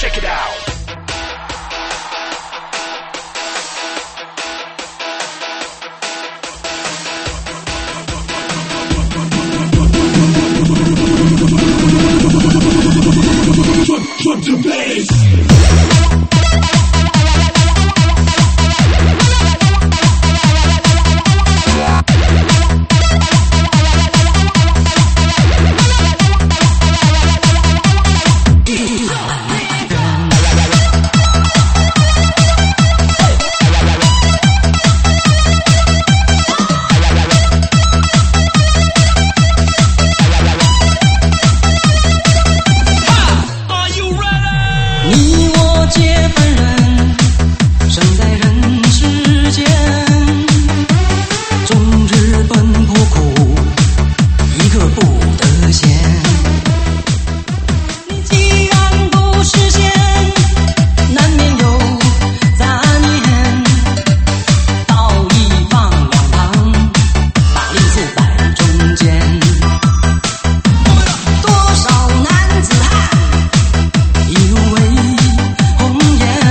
Check it out. Drop the bass. 多少男子汉一路为红颜。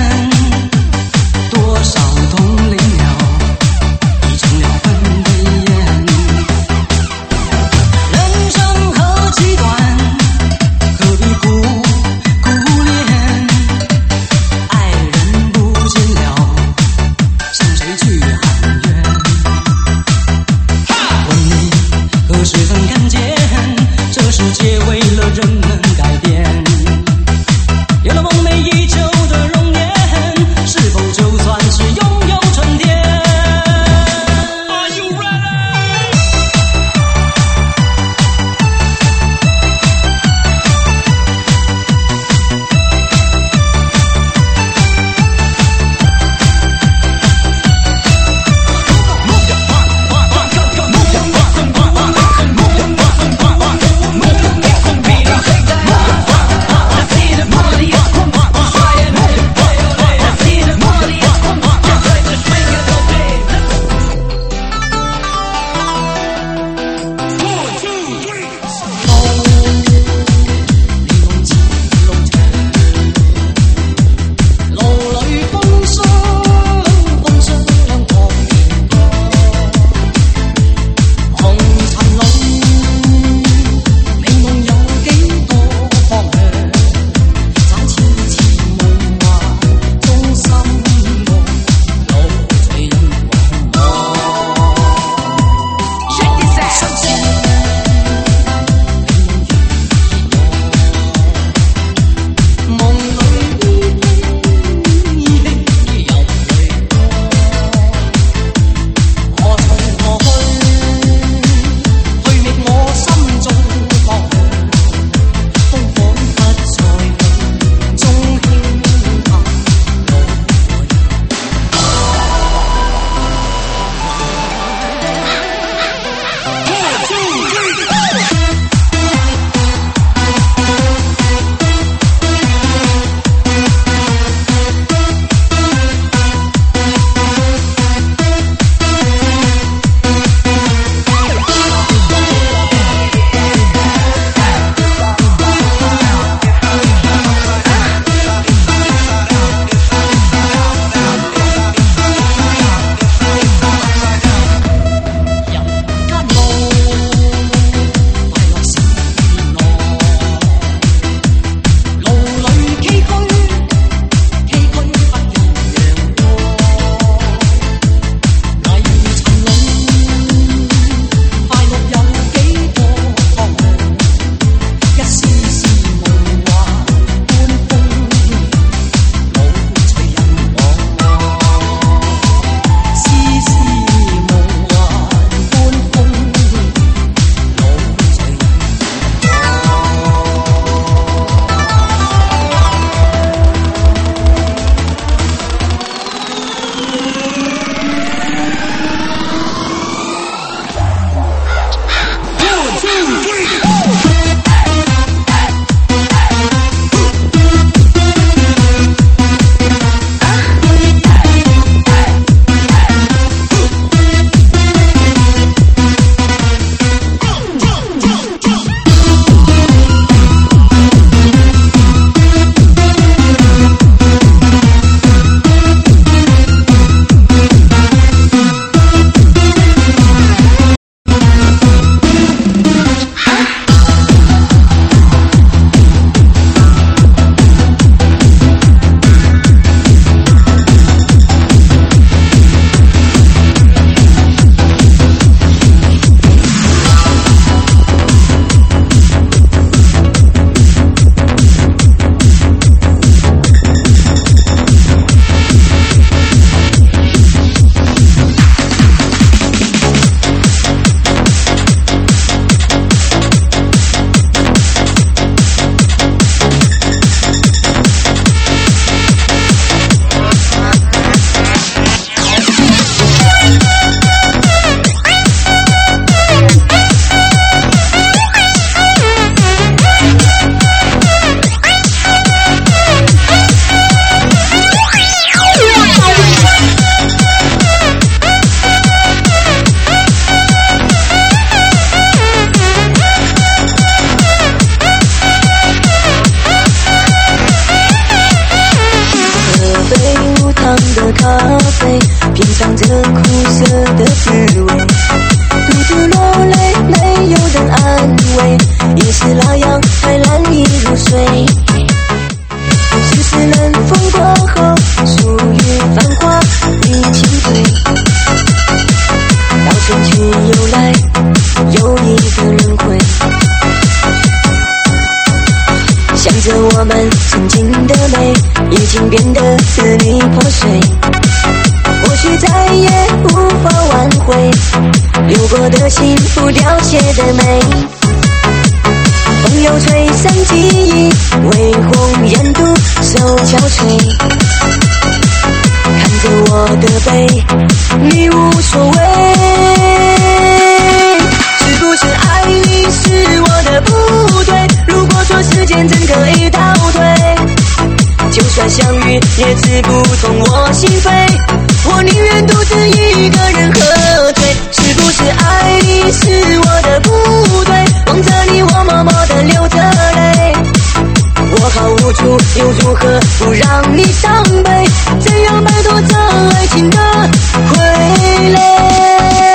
咖啡，品尝着苦涩的滋味。独自落泪，没有人安慰，也是那样还难以入睡。世事冷风过后，属于繁华与清醉。到春去又来，又一个轮回。想着我们曾经的美，已经变得支离破碎。或许再也无法挽回流过的幸福凋谢的美。风又吹散记忆，微红颜独守憔悴。看着我的背，你无所谓。是不是爱你是我的不对？如果说时间真可以倒退，就算相遇也刺不痛我心扉。我宁愿独自一个人喝醉。是不是爱你是我的不对？望着你我默默地流着泪，我好无助，又如何不让你伤悲？怎样摆脱这爱情的傀儡？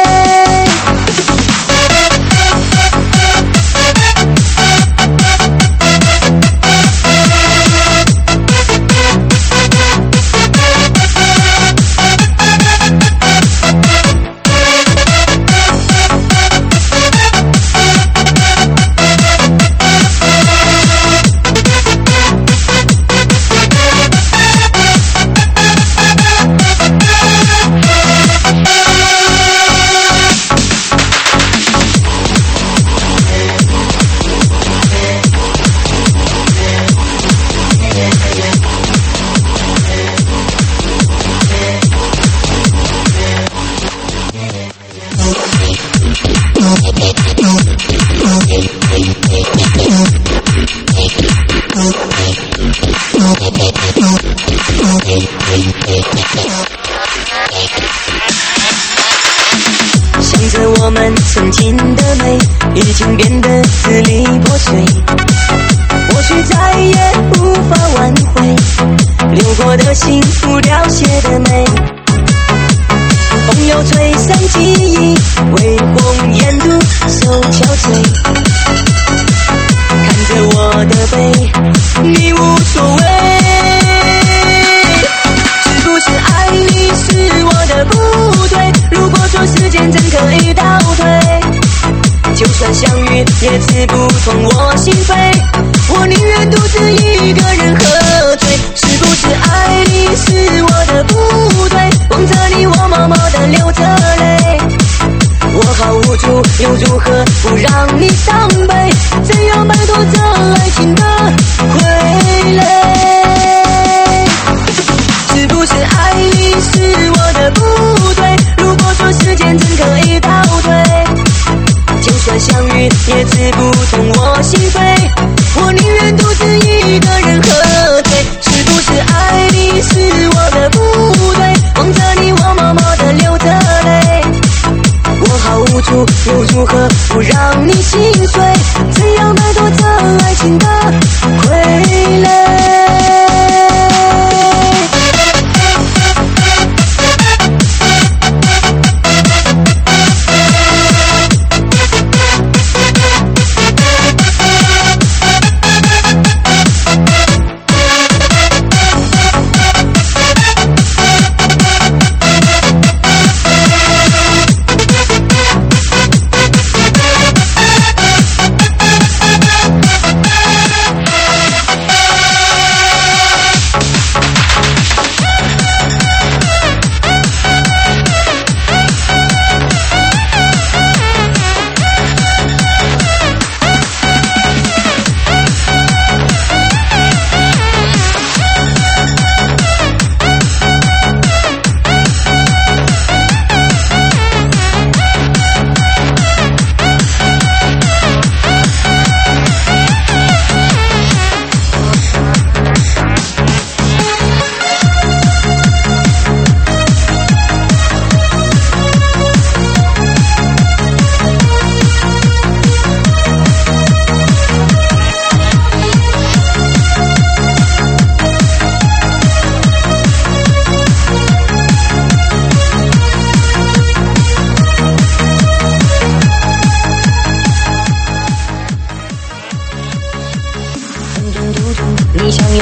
想着我们曾经的美，已经变得支离破碎。或许再也无法挽回流过的幸福凋谢的美。风又吹散记忆，微红颜独守憔悴。看着我的背，你无所谓。是不是爱你是我的不对？如果说时间真可以倒退，就算相遇也刺不痛我心扉。我宁愿独自一个人喝醉。是不是爱你是我的不对？望着你我默默地流着泪，我好无助，又如何不让你伤悲？怎样摆脱这爱情的傀儡？是不是爱你是我的不对？如果说时间真可以倒退，就算相遇也刺不痛我心扉。我宁愿独自一个人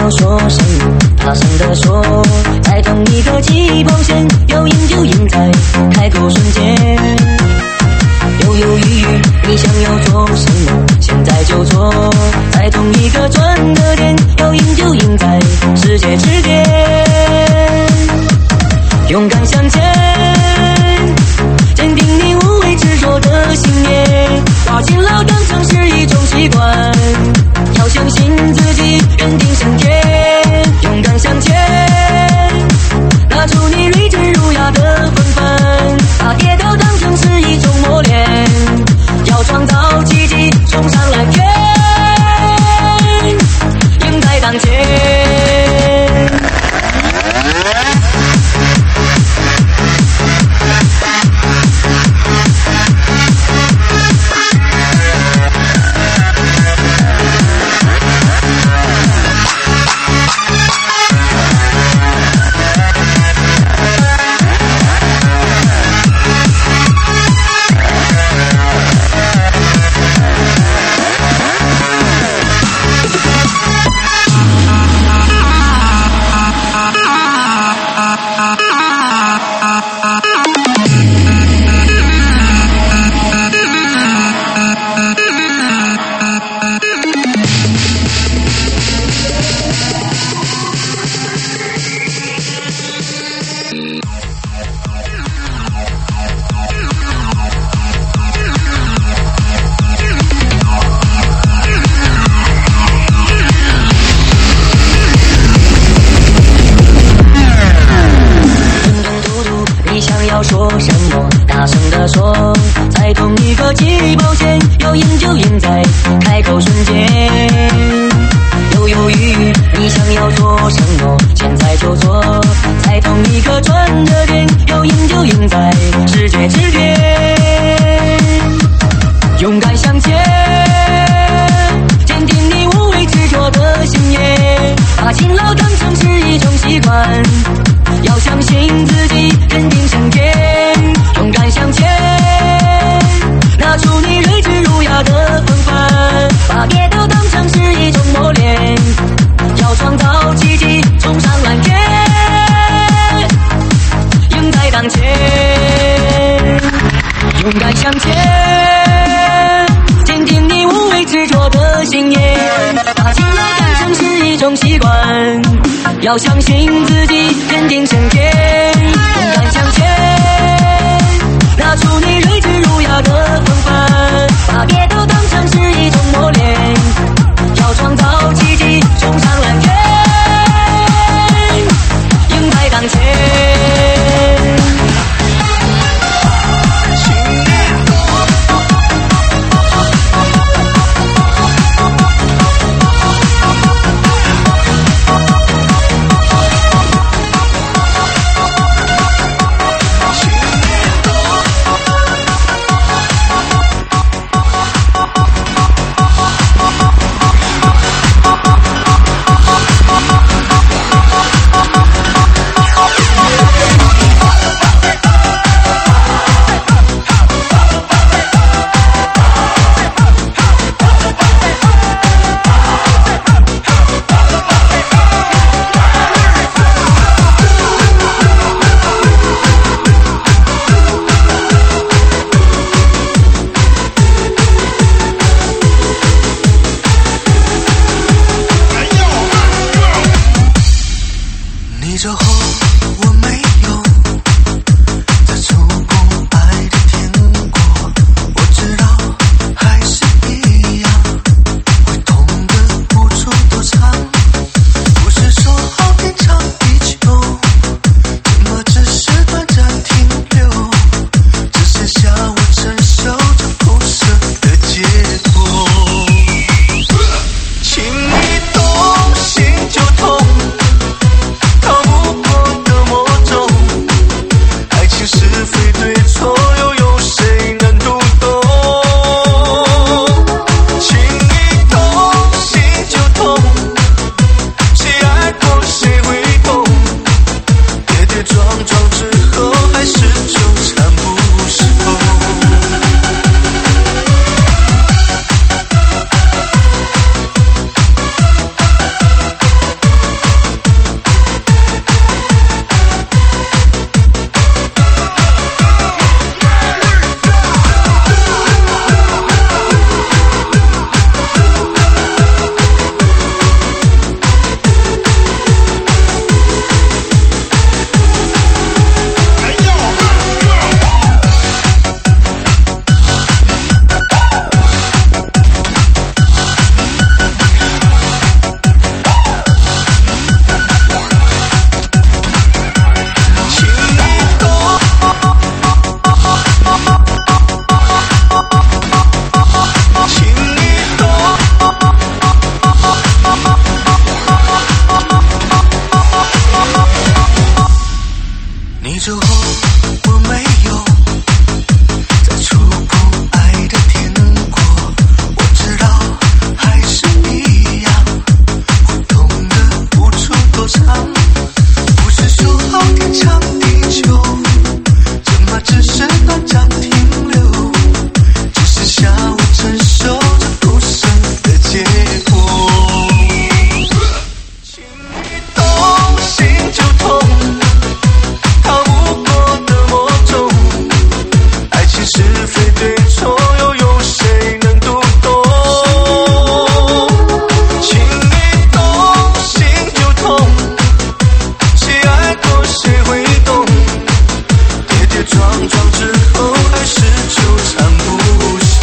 要说什么？大声地说，在同一个起跑线，要赢就赢在开口瞬间。犹犹豫豫，你想要做什么？现在就做，在同一个转折点，要赢就赢在世界之间。勇敢向前，坚定你无畏执着的信念，把勤劳当成是一种习惯，要相信自己，认定胜天。勇敢向前，拿出你睿智儒雅的风范，把跌倒当成是一种磨练，要创造奇迹，冲上蓝天，赢在当前。说什么？大声地说，在同一个起跑线，要赢就赢在开口瞬间。犹犹豫豫，你想要做什么？现在就做，在同一个转折点，要赢就赢在世界之巅。勇敢向前，坚定你无畏执着的信念，把勤劳当成是一种习惯，要相信自己，认定胜天。勇敢向前，拿出你睿智儒雅的风范，把跌倒当成是一种磨练，要创造奇迹，冲上蓝天，赢在当前。勇敢向前，坚定你无畏执着的信念，把勤劳当成是一种习惯，要相信自己，认定胜天。勇敢向前，拿出你睿智儒雅的风范，把跌倒当成是一种磨练，要创造奇迹，冲上蓝天，赢在当前。 情你动心就痛，逃不过的魔周后，我没有再触碰爱的天国。我知道还是一样，会懂得付出多长。不是说好天长地久，怎么只是短暂停留？只剩下我承受着不舍的结果。情一动，心就痛。逃不过的魔咒，爱情是非对错，又有谁能读懂？情一动，心就痛，谁爱过谁会懂？跌跌撞撞之后，还是纠缠不休。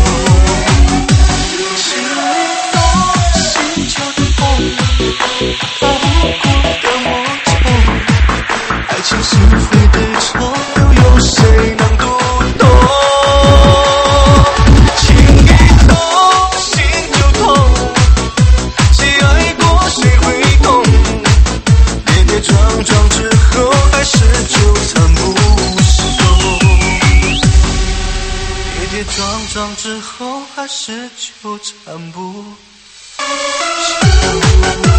情一动，心就痛，逃不过的魔咒。爱情是非对错，又有谁能读懂？情一动，心就痛，谁爱过谁会懂？跌跌撞撞之后，还是纠缠不休。跌跌撞撞之后，还是纠缠不休。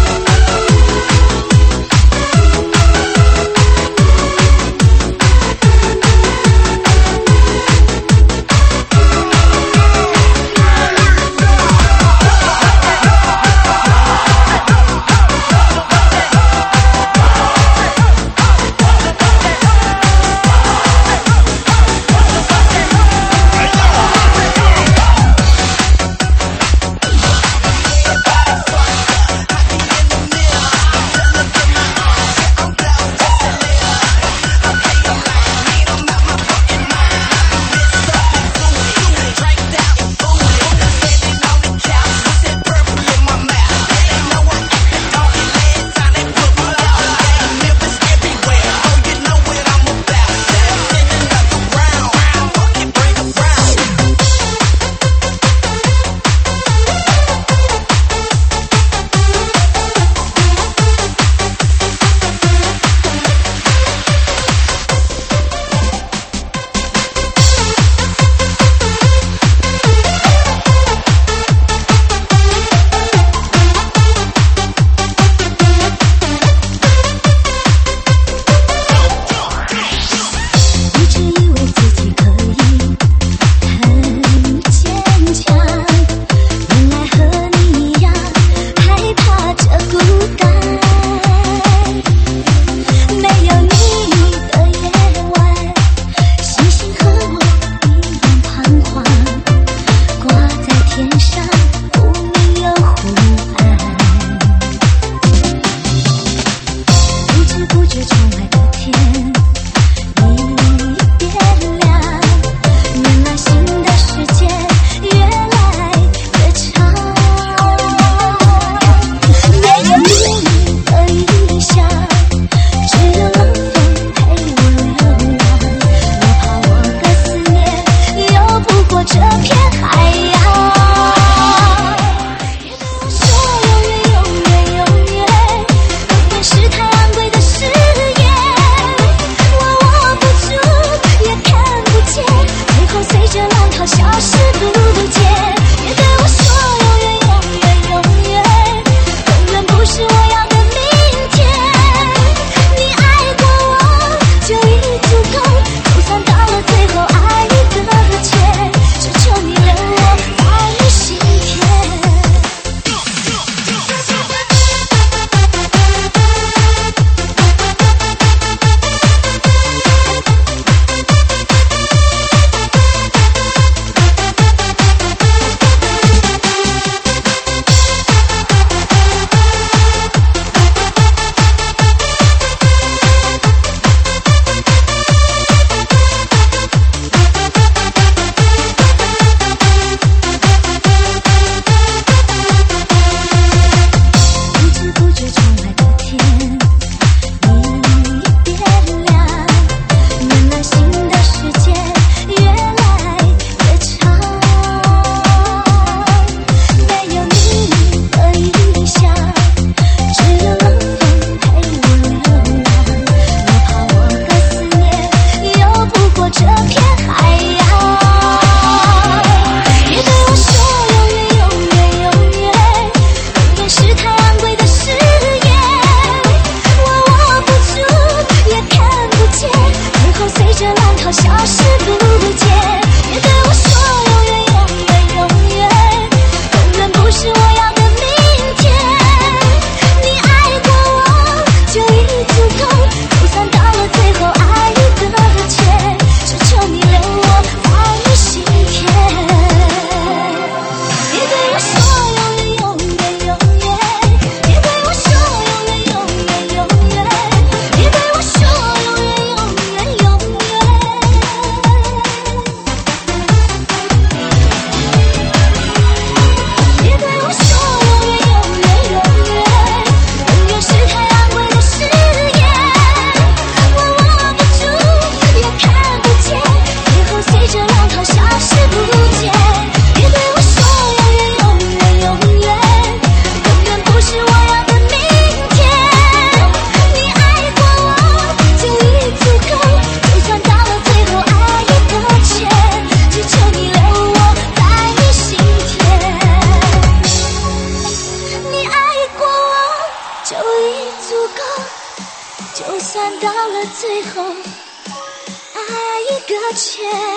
够，就算到了最后，爱一个圈，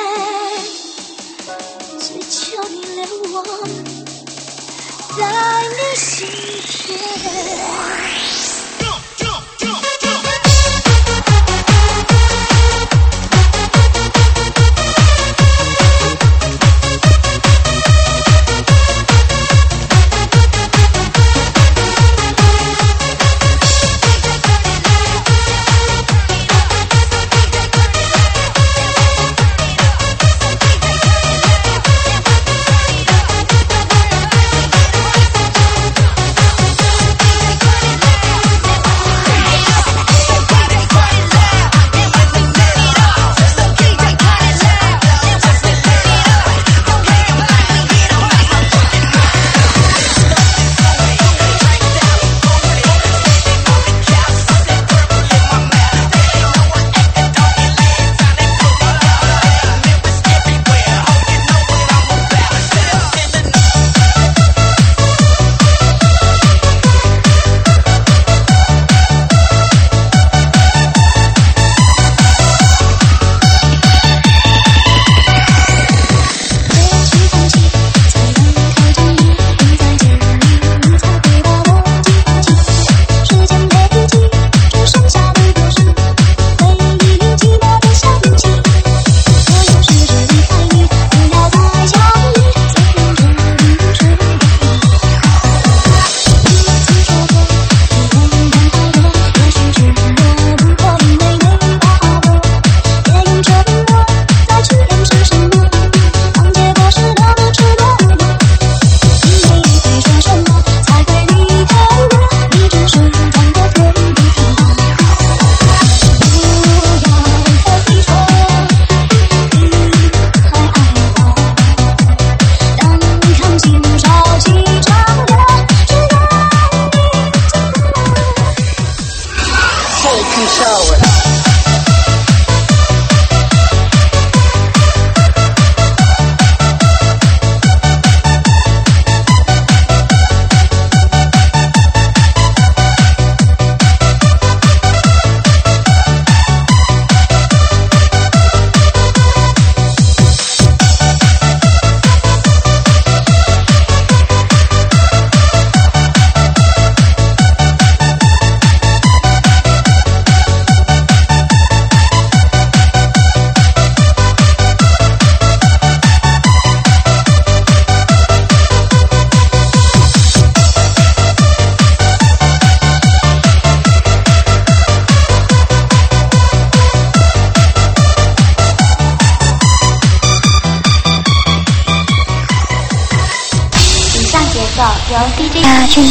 只求你留我在你心田。 由 DJ 大军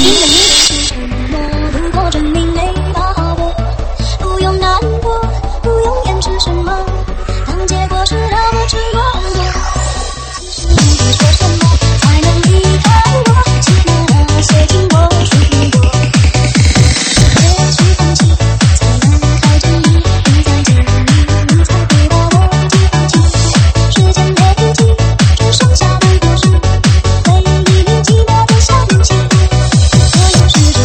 如果证明没把握，不用难过，不用掩饰什么，当结果是让我吃过我，其实你得说什么才能离开我，寂寞那些听我说过，别去放弃，才能靠近你，你在这里，你才会把我记放弃，时间累积，只剩下不过是回忆里寂寞的香气，所有事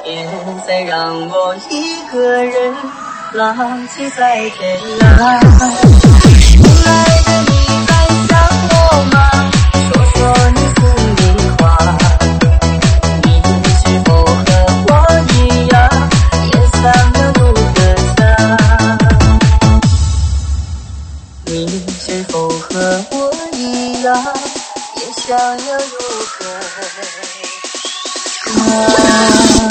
别再让我一个人浪迹在天涯。亲爱的，你还想我吗？说说你心里话。你是否和我一样，也想要有个家？你是否和我一样，也想要有个家？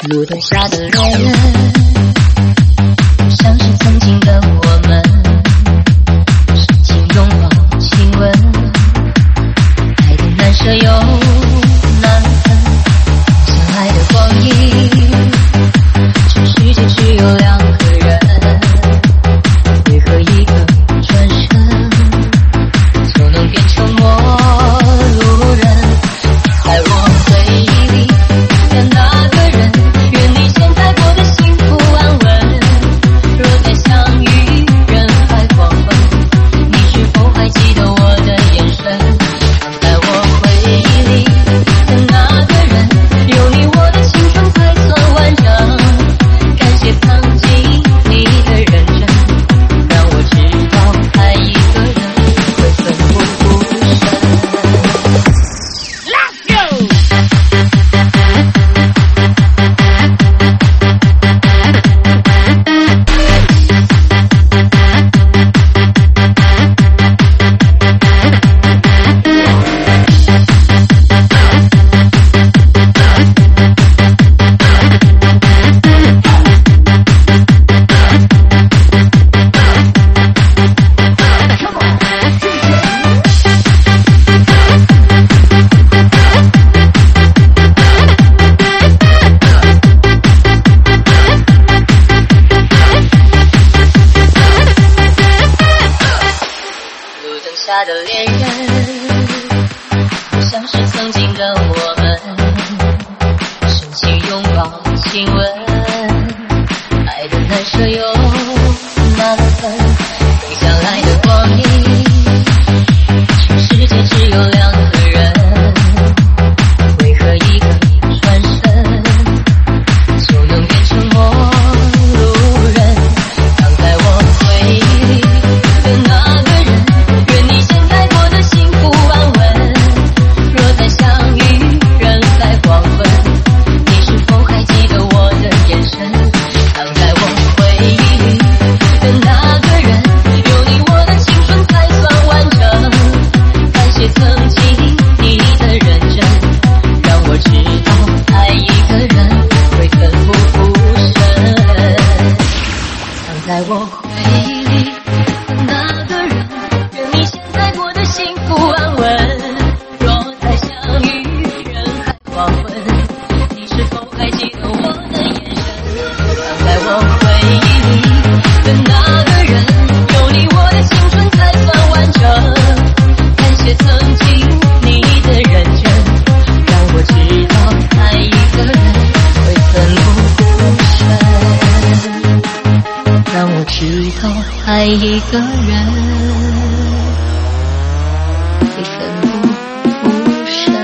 路灯下的恋人，像是曾经的我们，深情拥抱亲吻，爱的难舍又难分，相爱的光阴，全世界只有两个人，为何一个转身就能变成陌路人？在我回忆里的那个人，愿你现在过得幸福安稳。若再相遇人海黄昏，你是否还记得我的眼神？在我回忆里的那个人，有你我的青春才算完整。感谢曾经你的认真，让我知道爱一个人会奋不顾身。下的恋人，像是曾经的我们，深情拥抱亲吻，爱的难舍又难分，等相爱的光阴，全世界只有两个人，为何一个转身就能变成陌路人？躺在我回忆里的那个人，愿你现在过得幸福安稳。若再相遇人海黄昏，你是否还记得我的眼神？躺在我回忆里的那个人，有你我的青春才算完整。感谢曾经你的认真，让我知道爱一个人会奋不顾身。躺在我回忆里的那个人，愿你现在过得幸福安稳。若再相遇人海黄昏，你是否还记得我的眼神？躺在我回忆里的那个人，有你我的青春才算完整。感谢曾经你的认真，让我知道爱一个人会奋不顾身，让我知道爱一个人会奋不顾身。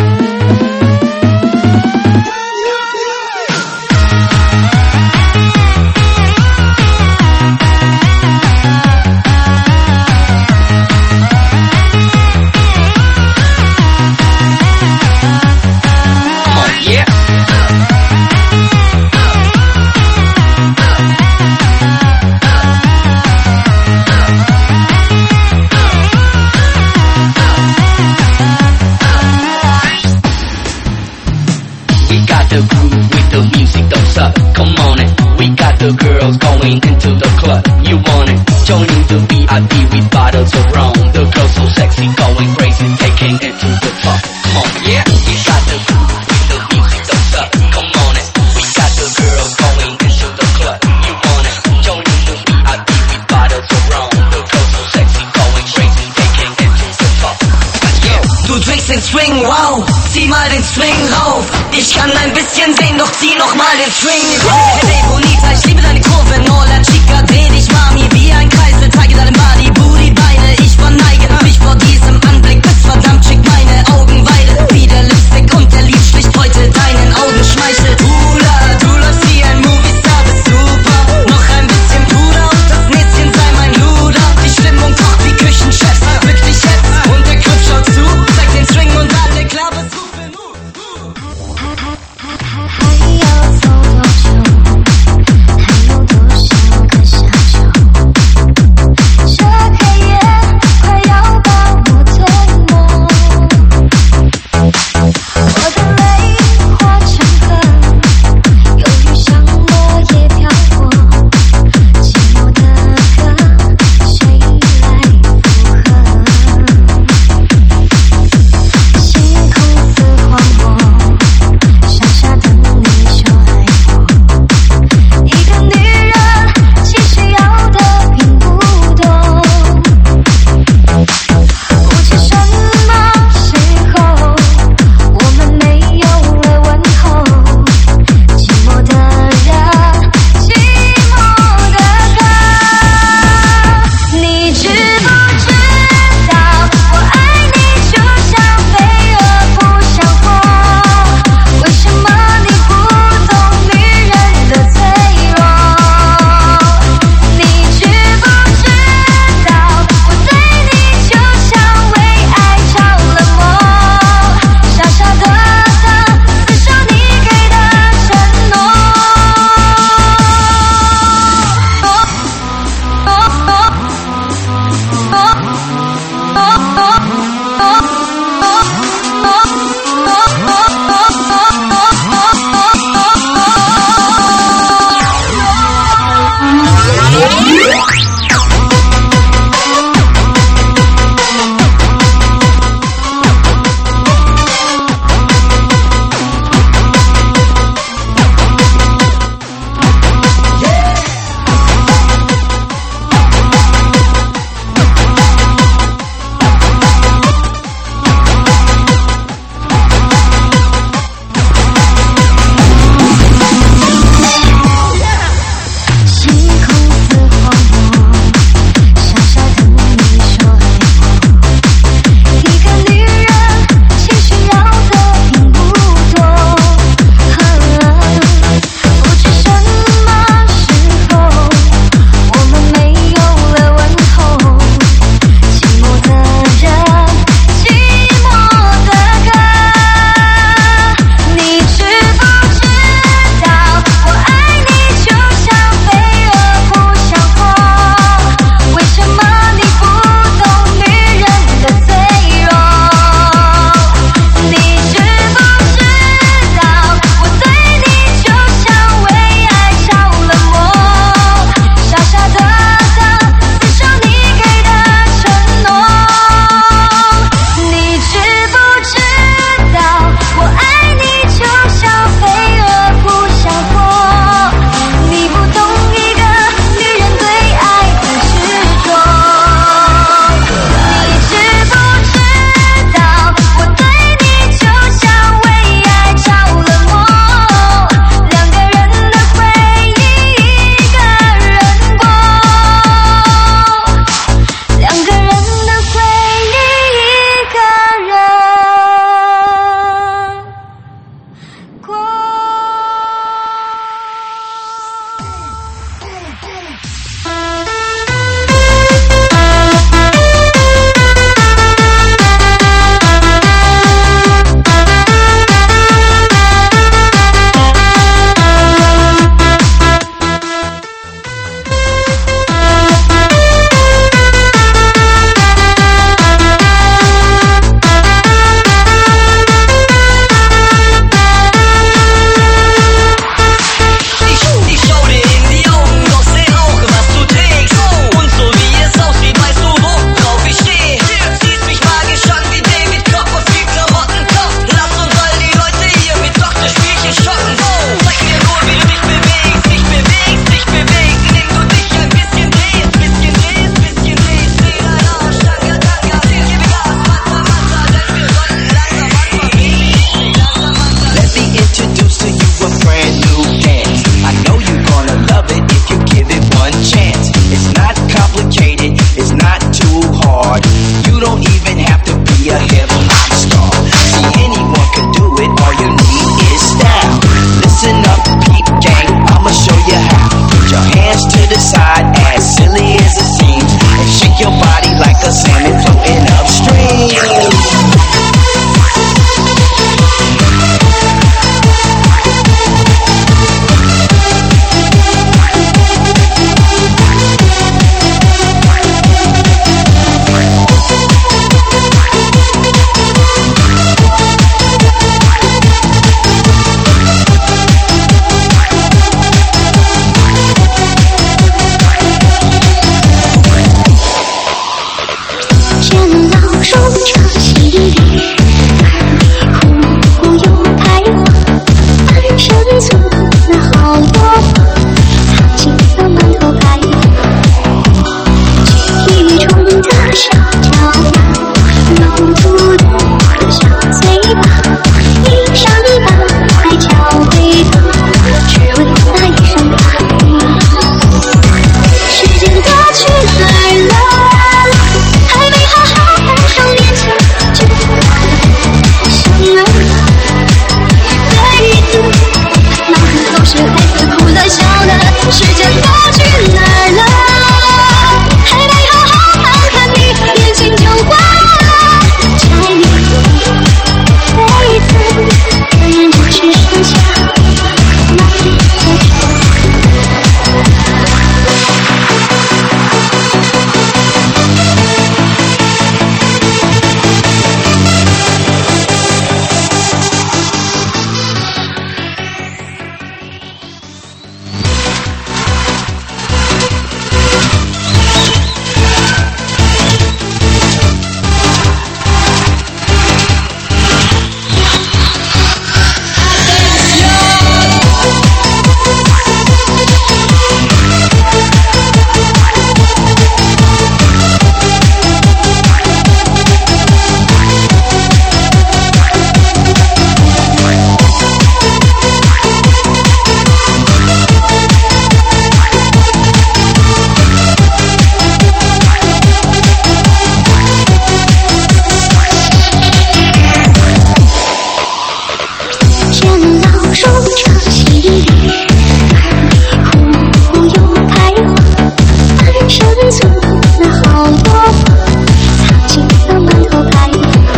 The groove with the music don't suck. Come on it. We got the girls going into the club. You want it? Joining the VIP with bottles of rum. The girls so sexy, going crazy, taking it to the top. Come on, yeah. We got the groove with the music don't suck. Come on it. We got the girls going into the club. You want it? Joining the VIP with bottles of rum. The girls so sexy, going crazy, taking it to the top. Let's go. Du trägst den Swing, wow, zieh mal den Swing rauf. Ich kann ein bisschen sehen, doch zieh noch mal den Swing rauf. Hey Bonita, ich liebe deine Kurven, Hola Chica, dreh dich Mami wie ein Kreisel, zeige deine Body, Booty, Beine. Ich verneige mich vor diesem Anblick, bist verdammt schick, meine Augen weiden. Wie der Lipstick und der Lied schlicht heute deinen Augen schmeichelt. Hula, du läufst wie ein Moviestar, bist super. Noch ein bisschen Puder und das Näschen sei mein Luder. Die Stimmung kocht wie Küchenchefs, wirklich jetzt. Und der Club schaut zu, zeig den Swing und alle Clubbers rufen 还要走多久？还有多少个下周？ 见到树长溪里，而你忽又开花，满山村了好多花，藏进了满头白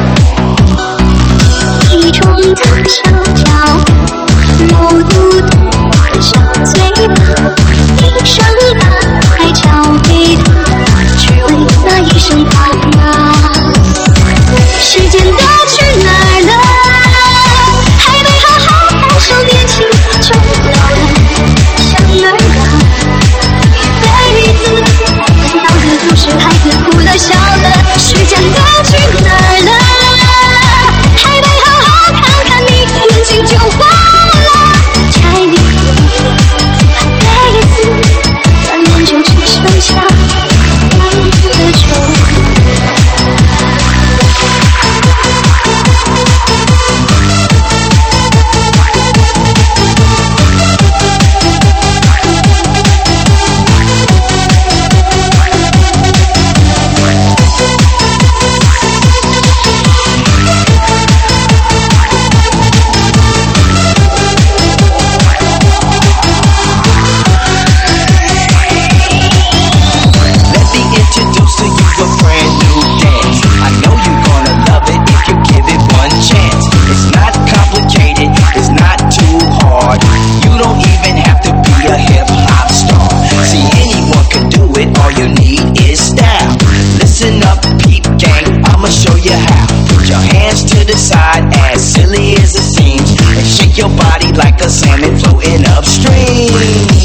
发。一种大小脚，肉嘟嘟的小嘴巴，一声大海交给他，只为那一声爸妈。时间都去哪儿了？还没好好感受年轻就老了，像儿啊，一辈子难道的都是孩子哭了笑了？时间都去哪儿了？还没好好看看你，年轻就忘了，柴米油盐辈子，转眼就只剩下忘的酒。 As silly as it seems, and shake your body like a salmon floating upstream.